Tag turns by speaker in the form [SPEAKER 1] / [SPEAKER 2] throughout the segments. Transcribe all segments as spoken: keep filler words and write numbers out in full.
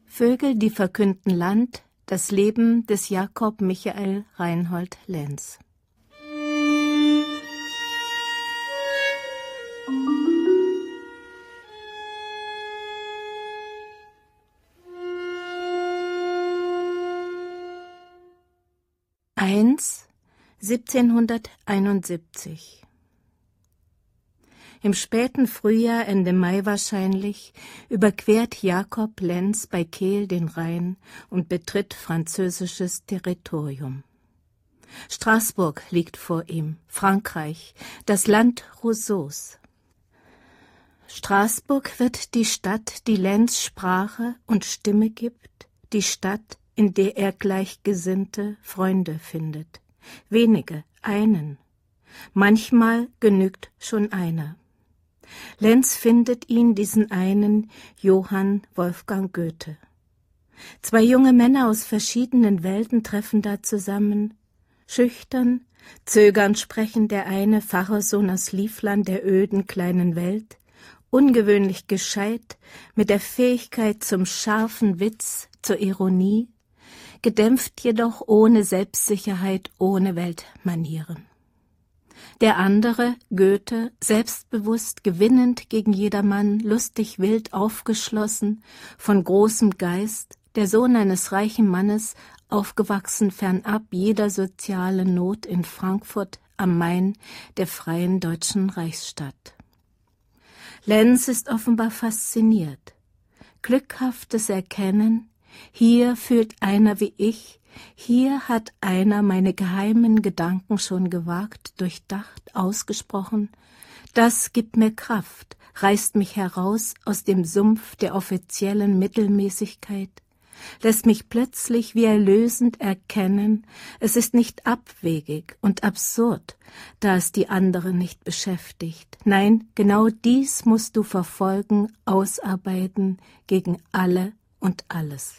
[SPEAKER 1] Vögel, die verkünden Land, das Leben des Jakob Michael Reinhold Lenz. eins siebzehnhunderteinundsiebzig. Im späten Frühjahr, Ende Mai wahrscheinlich, überquert Jakob Lenz bei Kehl den Rhein und betritt französisches Territorium. Straßburg liegt vor ihm, Frankreich, das Land Rousseaus. Straßburg wird die Stadt, die Lenz Sprache und Stimme gibt, die Stadt, in der er Gleichgesinnte Freunde findet. Wenige, einen. Manchmal genügt schon einer. Lenz findet ihn, diesen einen, Johann Wolfgang Goethe. Zwei junge Männer aus verschiedenen Welten treffen da zusammen. Schüchtern, zögernd sprechen der eine, Pfarrerssohn aus Livland der öden kleinen Welt, ungewöhnlich gescheit, mit der Fähigkeit zum scharfen Witz, zur Ironie, gedämpft jedoch ohne Selbstsicherheit, ohne Weltmanieren. Der andere, Goethe, selbstbewusst, gewinnend gegen jedermann, lustig, wild, aufgeschlossen, von großem Geist, der Sohn eines reichen Mannes, aufgewachsen fernab jeder sozialen Not in Frankfurt am Main, der freien deutschen Reichsstadt. Lenz ist offenbar fasziniert. Glückhaftes Erkennen, hier fühlt einer wie ich, hier hat einer meine geheimen Gedanken schon gewagt, durchdacht, ausgesprochen. Das gibt mir Kraft, reißt mich heraus aus dem Sumpf der offiziellen Mittelmäßigkeit, lässt mich plötzlich wie erlösend erkennen, es ist nicht abwegig und absurd, da es die andere nicht beschäftigt. Nein, genau dies musst du verfolgen, ausarbeiten gegen alle und alles.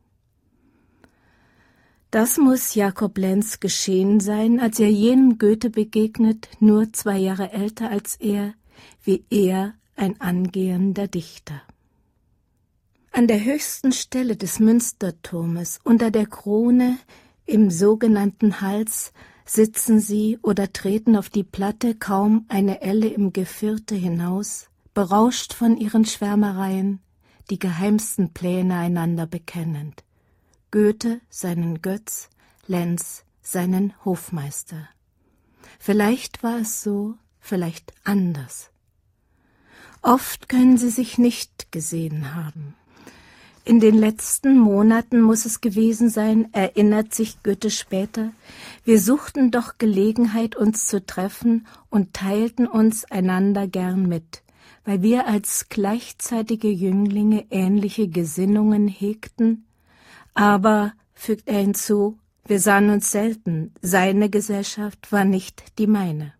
[SPEAKER 1] Das muss Jakob Lenz geschehen sein, als er jenem Goethe begegnet, nur zwei Jahre älter als er, wie er ein angehender Dichter. An der höchsten Stelle des Münsterturmes, unter der Krone, im sogenannten Hals, sitzen sie oder treten auf die Platte kaum eine Elle im Gevierte hinaus, berauscht von ihren Schwärmereien, die geheimsten Pläne einander bekennend. Goethe seinen Götz, Lenz seinen Hofmeister. Vielleicht war es so, vielleicht anders. Oft können sie sich nicht gesehen haben. In den letzten Monaten muss es gewesen sein, erinnert sich Goethe später, wir suchten doch Gelegenheit, uns zu treffen und teilten uns einander gern mit, weil wir als gleichzeitige Jünglinge ähnliche Gesinnungen hegten. Aber, fügt er hinzu, wir sahen uns selten, seine Gesellschaft war nicht die meine.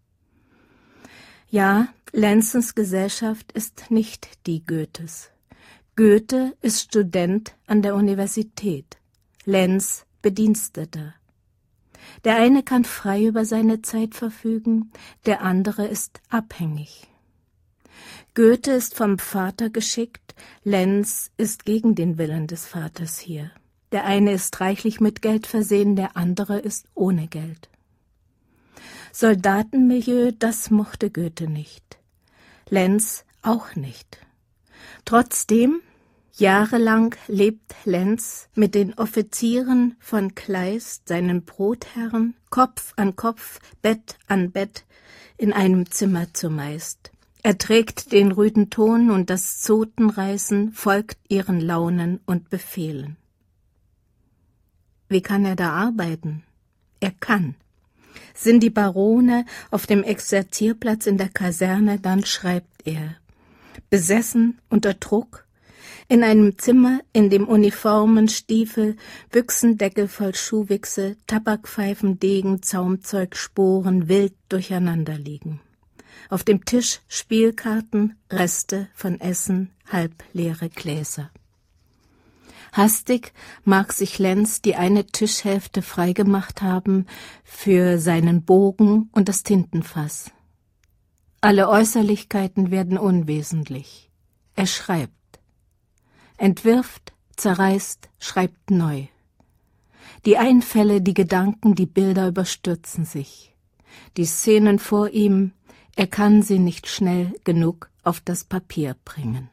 [SPEAKER 1] Ja, Lenzens Gesellschaft ist nicht die Goethes. Goethe ist Student an der Universität, Lenz Bediensteter. Der eine kann frei über seine Zeit verfügen, der andere ist abhängig. Goethe ist vom Vater geschickt, Lenz ist gegen den Willen des Vaters hier. Der eine ist reichlich mit Geld versehen, der andere ist ohne Geld. Soldatenmilieu, das mochte Goethe nicht. Lenz auch nicht. Trotzdem, jahrelang lebt Lenz mit den Offizieren von Kleist, seinen Brotherren, Kopf an Kopf, Bett an Bett, in einem Zimmer zumeist. Er trägt den rüden Ton und das Zotenreißen, folgt ihren Launen und Befehlen. Wie kann er da arbeiten? Er kann. Sind die Barone auf dem Exerzierplatz in der Kaserne, dann schreibt er. Besessen, unter Druck, in einem Zimmer, in dem Uniformen, Stiefel, Büchsendeckel voll Schuhwichse, Tabakpfeifen, Degen, Zaumzeug, Sporen wild durcheinander liegen. Auf dem Tisch Spielkarten, Reste von Essen, halbleere Gläser. Hastig mag sich Lenz die eine Tischhälfte freigemacht haben für seinen Bogen und das Tintenfass. Alle Äußerlichkeiten werden unwesentlich. Er schreibt, entwirft, zerreißt, schreibt neu. Die Einfälle, die Gedanken, die Bilder überstürzen sich. Die Szenen vor ihm, er kann sie nicht schnell genug auf das Papier bringen.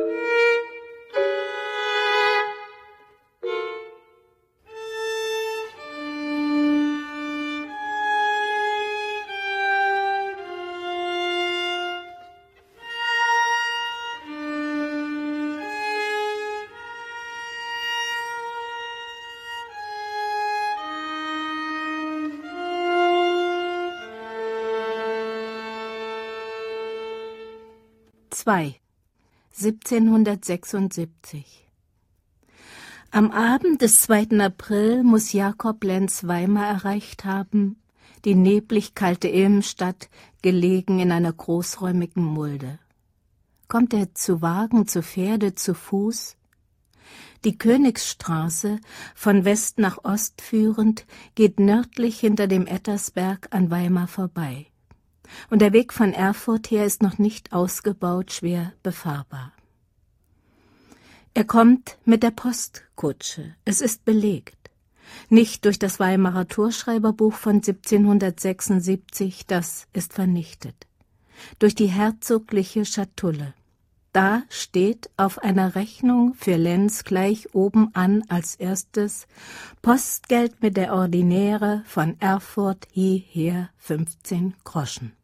[SPEAKER 1] zwei. siebzehnhundertsechsundsiebzig. Am Abend des zweiten April muss Jakob Lenz Weimar erreicht haben, die neblig kalte Ilmenstadt, gelegen in einer großräumigen Mulde. Kommt er zu Wagen, zu Pferde, zu Fuß? Die Königsstraße, von West nach Ost führend, geht nördlich hinter dem Ettersberg an Weimar vorbei. Und der Weg von Erfurt her ist noch nicht ausgebaut, schwer befahrbar. Er kommt mit der Postkutsche. Es ist belegt. Nicht durch das Weimarer Torschreiberbuch von siebzehnhundertsechsundsiebzig, das ist vernichtet. Durch die herzogliche Schatulle. Da steht auf einer Rechnung für Lenz gleich oben an als erstes Postgeld mit der Ordinäre von Erfurt hierher fünfzehn Groschen.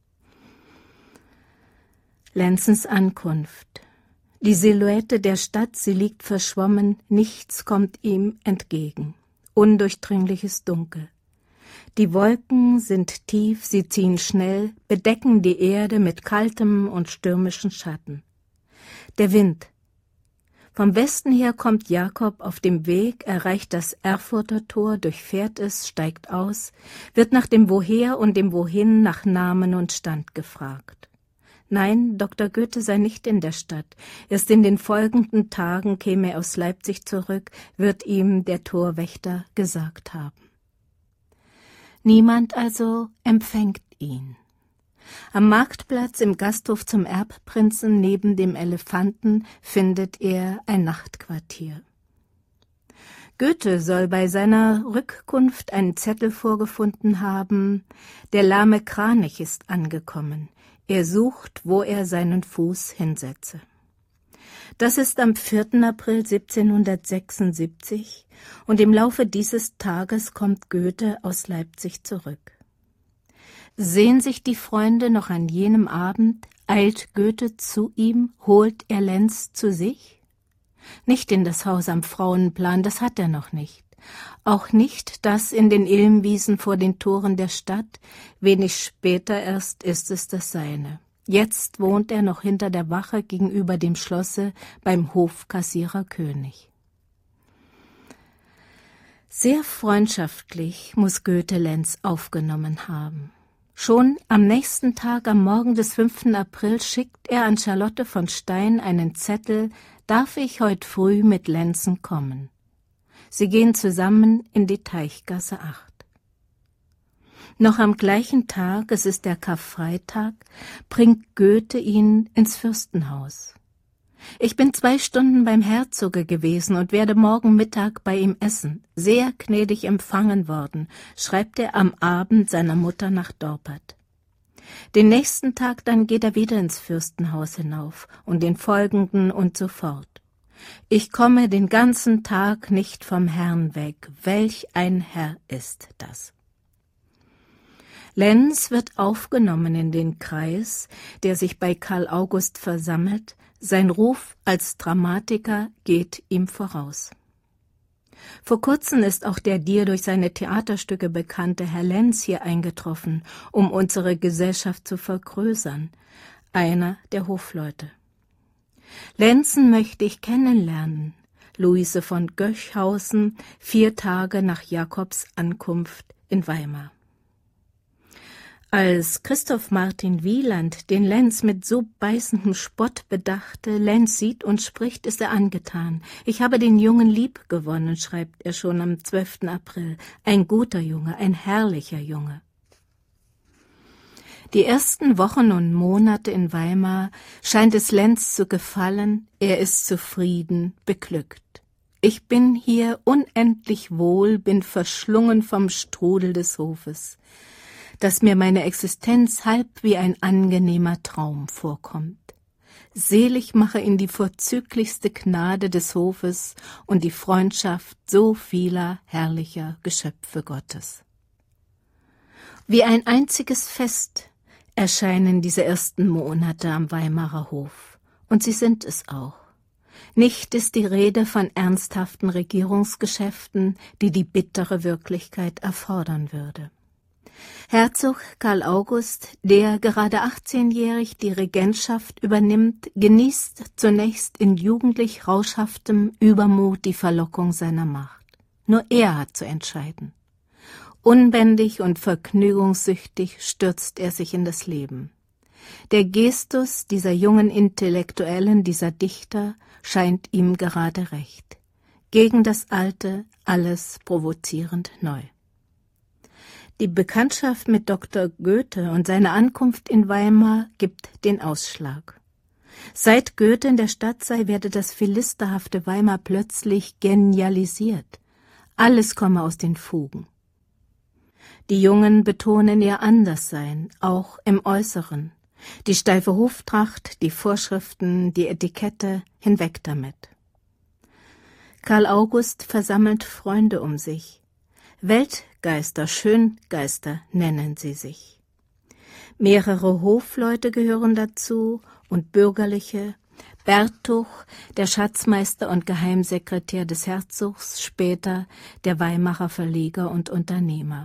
[SPEAKER 1] Lenzens Ankunft. Die Silhouette der Stadt, sie liegt verschwommen, nichts kommt ihm entgegen. Undurchdringliches Dunkel. Die Wolken sind tief, sie ziehen schnell, bedecken die Erde mit kaltem und stürmischen Schatten. Der Wind. Vom Westen her kommt Jakob auf dem Weg, erreicht das Erfurter Tor, durchfährt es, steigt aus, wird nach dem Woher und dem Wohin, nach Namen und Stand gefragt. Nein, Doktor Goethe sei nicht in der Stadt. Erst in den folgenden Tagen käme er aus Leipzig zurück, wird ihm der Torwächter gesagt haben. Niemand also empfängt ihn. Am Marktplatz im Gasthof zum Erbprinzen neben dem Elefanten findet er ein Nachtquartier. Goethe soll bei seiner Rückkunft einen Zettel vorgefunden haben, der lahme Kranich ist angekommen. Er sucht, wo er seinen Fuß hinsetze. Das ist am vierten April siebzehnhundertsechsundsiebzig und im Laufe dieses Tages kommt Goethe aus Leipzig zurück. Sehen sich die Freunde noch an jenem Abend, eilt Goethe zu ihm, holt er Lenz zu sich? Nicht in das Haus am Frauenplan, das hat er noch nicht. Auch nicht das in den Ilmwiesen vor den Toren der Stadt, wenig später erst ist es das seine. Jetzt wohnt er noch hinter der Wache gegenüber dem Schlosse beim Hofkassierer König. Sehr freundschaftlich muss Goethe Lenz aufgenommen haben. Schon am nächsten Tag, am Morgen des fünften April, schickt er an Charlotte von Stein einen Zettel, darf ich heut früh mit Lenzen kommen. Sie gehen zusammen in die Teichgasse acht. Noch am gleichen Tag, es ist der Karfreitag, bringt Goethe ihn ins Fürstenhaus. Ich bin zwei Stunden beim Herzoge gewesen und werde morgen Mittag bei ihm essen. Sehr gnädig empfangen worden, schreibt er am Abend seiner Mutter nach Dorpat. Den nächsten Tag dann geht er wieder ins Fürstenhaus hinauf und den folgenden und so fort. Ich komme den ganzen Tag nicht vom Herrn weg. Welch ein Herr ist das! Lenz wird aufgenommen in den Kreis, der sich bei Karl August versammelt. Sein Ruf als Dramatiker geht ihm voraus. Vor kurzem ist auch der dir durch seine Theaterstücke bekannte Herr Lenz hier eingetroffen, um unsere Gesellschaft zu vergrößern, einer der Hofleute. Lenzen möchte ich kennenlernen. Luise von Göchhausen, vier Tage nach Jakobs Ankunft in Weimar. Als Christoph Martin Wieland den Lenz mit so beißendem Spott bedachte, Lenz sieht und spricht, ist er angetan. Ich habe den Jungen lieb gewonnen, schreibt er schon am zwölften April. Ein guter Junge, ein herrlicher Junge. Die ersten Wochen und Monate in Weimar scheint es Lenz zu gefallen, er ist zufrieden, beglückt. Ich bin hier unendlich wohl, bin verschlungen vom Strudel des Hofes, dass mir meine Existenz halb wie ein angenehmer Traum vorkommt. Selig mache ihn die vorzüglichste Gnade des Hofes und die Freundschaft so vieler herrlicher Geschöpfe Gottes. Wie ein einziges Fest erscheinen diese ersten Monate am Weimarer Hof, und sie sind es auch. Nicht ist die Rede von ernsthaften Regierungsgeschäften, die die bittere Wirklichkeit erfordern würde. Herzog Karl August, der gerade achtzehnjährig die Regentschaft übernimmt, genießt zunächst in jugendlich rauschhaftem Übermut die Verlockung seiner Macht. Nur er hat zu entscheiden. Unbändig und vergnügungssüchtig stürzt er sich in das Leben. Der Gestus dieser jungen Intellektuellen, dieser Dichter, scheint ihm gerade recht. Gegen das Alte, alles provozierend neu. Die Bekanntschaft mit Doktor Goethe und seine Ankunft in Weimar gibt den Ausschlag. Seit Goethe in der Stadt sei, werde das philisterhafte Weimar plötzlich genialisiert. Alles komme aus den Fugen. Die Jungen betonen ihr Anderssein, auch im Äußeren. Die steife Hoftracht, die Vorschriften, die Etikette, hinweg damit. Karl August versammelt Freunde um sich. Weltgeister, Schöngeister nennen sie sich. Mehrere Hofleute gehören dazu und bürgerliche. Bertuch, der Schatzmeister und Geheimsekretär des Herzogs, später der Weimarer Verleger und Unternehmer.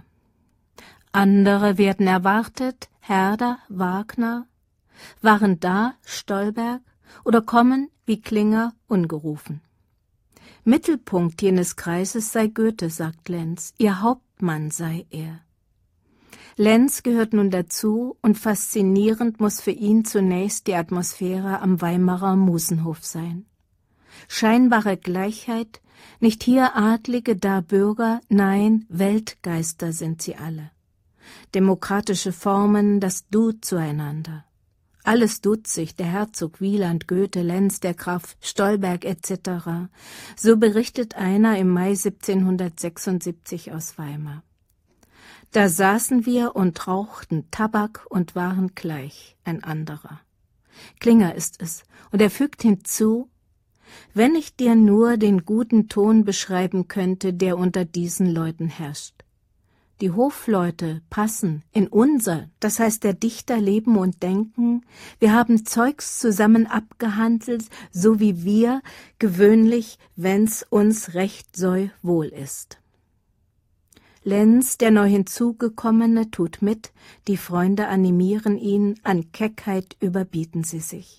[SPEAKER 1] Andere werden erwartet, Herder, Wagner, waren da, Stolberg, oder kommen, wie Klinger, ungerufen. Mittelpunkt jenes Kreises sei Goethe, sagt Lenz, ihr Hauptmann sei er. Lenz gehört nun dazu, und faszinierend muss für ihn zunächst die Atmosphäre am Weimarer Musenhof sein. Scheinbare Gleichheit, nicht hier Adlige, da Bürger, nein, Weltgeister sind sie alle. Demokratische Formen, das Du zueinander. Alles duzt sich, der Herzog, Wieland, Goethe, Lenz, der Graf Stolberg et cetera. So berichtet einer im Mai siebzehnhundertsechsundsiebzig aus Weimar. Da saßen wir und rauchten Tabak und waren gleich, ein anderer. Klinger ist es, und er fügt hinzu, wenn ich dir nur den guten Ton beschreiben könnte, der unter diesen Leuten herrscht. Die Hofleute passen in unser, das heißt der Dichter Leben und Denken. Wir haben Zeugs zusammen abgehandelt, so wie wir gewöhnlich, wenn's uns recht soll, wohl ist. Lenz, der neu hinzugekommene, tut mit, die Freunde animieren ihn, an Keckheit überbieten sie sich.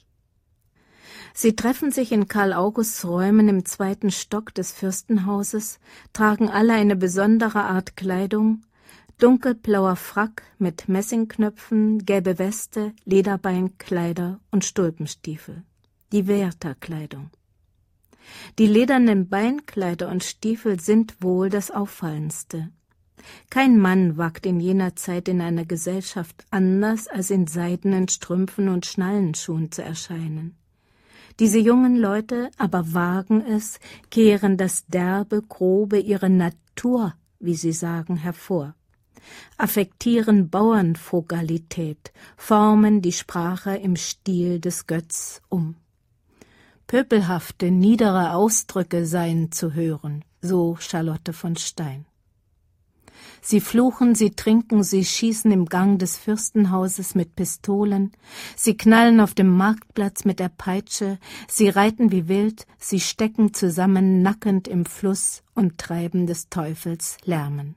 [SPEAKER 1] Sie treffen sich in Karl Augusts Räumen im zweiten Stock des Fürstenhauses, tragen alle eine besondere Art Kleidung, dunkelblauer Frack mit Messingknöpfen, gelbe Weste, Lederbeinkleider und Stulpenstiefel. Die Wertherkleidung. Die ledernen Beinkleider und Stiefel sind wohl das Auffallendste. Kein Mann wagt in jener Zeit in einer Gesellschaft anders als in seidenen Strümpfen und Schnallenschuhen zu erscheinen. Diese jungen Leute aber wagen es, kehren das derbe, grobe, ihre Natur, wie sie sagen, hervor. Affektieren Bauernfrugalität, formen die Sprache im Stil des Götz um. Pöbelhafte, niedere Ausdrücke seien zu hören, so Charlotte von Stein. Sie fluchen, sie trinken, sie schießen im Gang des Fürstenhauses mit Pistolen, sie knallen auf dem Marktplatz mit der Peitsche, sie reiten wie wild, sie stecken zusammen nackend im Fluss und treiben des Teufels Lärmen.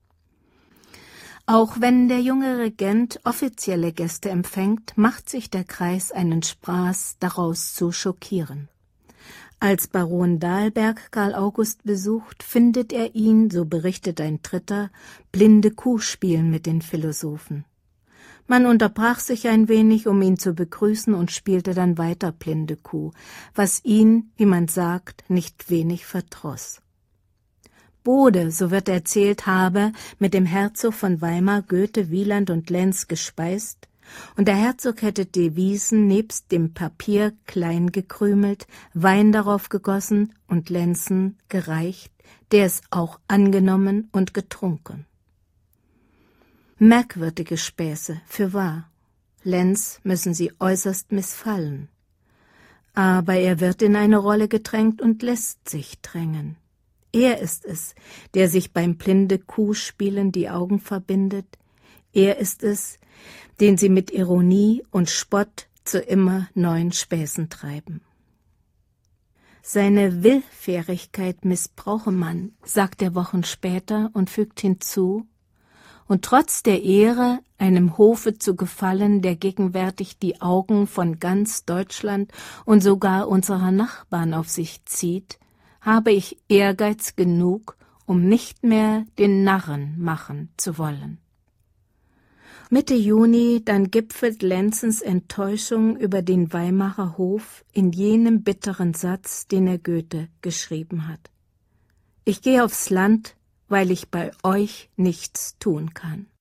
[SPEAKER 1] Auch wenn der junge Regent offizielle Gäste empfängt, macht sich der Kreis einen Spaß, daraus zu schockieren. Als Baron Dalberg Karl August besucht, findet er ihn, so berichtet ein Dritter, blinde Kuh spielen mit den Philosophen. Man unterbrach sich ein wenig, um ihn zu begrüßen, und spielte dann weiter blinde Kuh, was ihn, wie man sagt, nicht wenig verdross. Bode, so wird erzählt, habe mit dem Herzog von Weimar Goethe, Wieland und Lenz gespeist, Und der Herzog hätte Devisen nebst dem Papier klein gekrümelt, Wein darauf gegossen und Lenzen gereicht, der es auch angenommen und getrunken. Merkwürdige Späße, fürwahr. Lenz müssen sie äußerst missfallen. Aber er wird in eine Rolle gedrängt und lässt sich drängen. Er ist es, der sich beim Blinde-Kuh-Spielen die Augen verbindet. Er ist es, den sie mit Ironie und Spott zu immer neuen Späßen treiben. Seine Willfährigkeit missbrauche man, sagt er Wochen später und fügt hinzu, und trotz der Ehre, einem Hofe zu gefallen, der gegenwärtig die Augen von ganz Deutschland und sogar unserer Nachbarn auf sich zieht, habe ich Ehrgeiz genug, um nicht mehr den Narren machen zu wollen. Mitte Juni dann gipfelt Lenzens Enttäuschung über den Weimarer Hof in jenem bitteren Satz, den er Goethe geschrieben hat. Ich gehe aufs Land, weil ich bei euch nichts tun kann.